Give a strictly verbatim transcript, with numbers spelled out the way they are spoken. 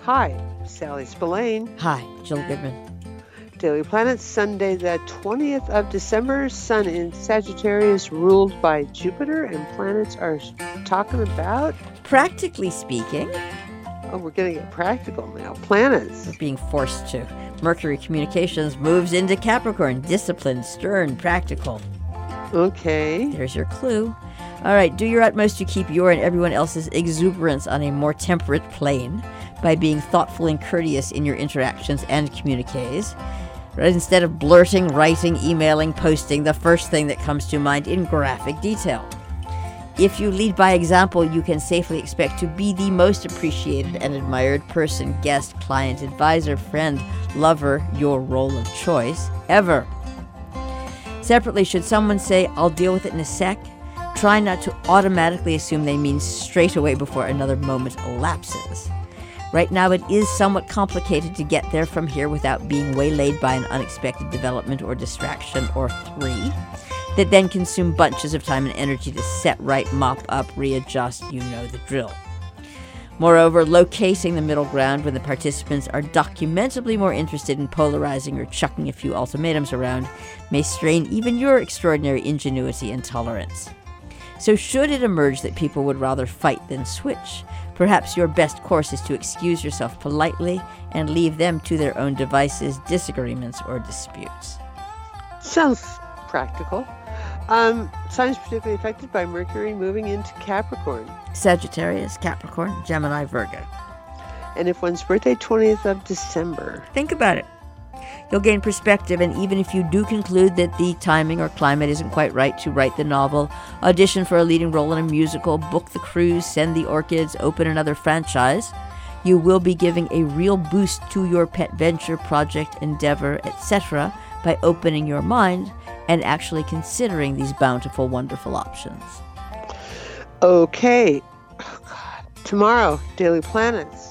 Hi, Sally Spillane. Hi, Jill Goodman. Daily Planet, Sunday the twentieth of December. Sun in Sagittarius ruled by Jupiter, and planets are talking about... Practically speaking... Oh, we're going to get practical now. Planets. We're being forced to. Mercury Communications moves into Capricorn. Disciplined, stern, practical. Okay. There's your clue. All right, do your utmost to keep your and everyone else's exuberance on a more temperate plane by being thoughtful and courteous in your interactions and communiques. Right? Instead of blurting, writing, emailing, posting the first thing that comes to mind in graphic detail. If you lead by example, you can safely expect to be the most appreciated and admired person, guest, client, advisor, friend, lover, your role of choice, ever. Separately, should someone say, "I'll deal with it in a sec," try not to automatically assume they mean straight away before another moment elapses. Right now, it is somewhat complicated to get there from here without being waylaid by an unexpected development or distraction or three that then consume bunches of time and energy to set right, mop up, readjust, you know the drill. Moreover, locating the middle ground when the participants are documentably more interested in polarizing or chucking a few ultimatums around may strain even your extraordinary ingenuity and tolerance. So should it emerge that people would rather fight than switch, perhaps your best course is to excuse yourself politely and leave them to their own devices, disagreements, or disputes. Sounds practical. Um, signs particularly affected by Mercury moving into Capricorn. Sagittarius, Capricorn, Gemini, Virgo. And if one's birthday, twentieth of December. Think about it. You'll gain perspective, and even if you do conclude that the timing or climate isn't quite right to write the novel, audition for a leading role in a musical, book the cruise, send the orchids, open another franchise, you will be giving a real boost to your pet venture, project, endeavor, et cetera by opening your mind and actually considering these bountiful, wonderful options. Okay. Oh, God. Tomorrow, Daily Planets.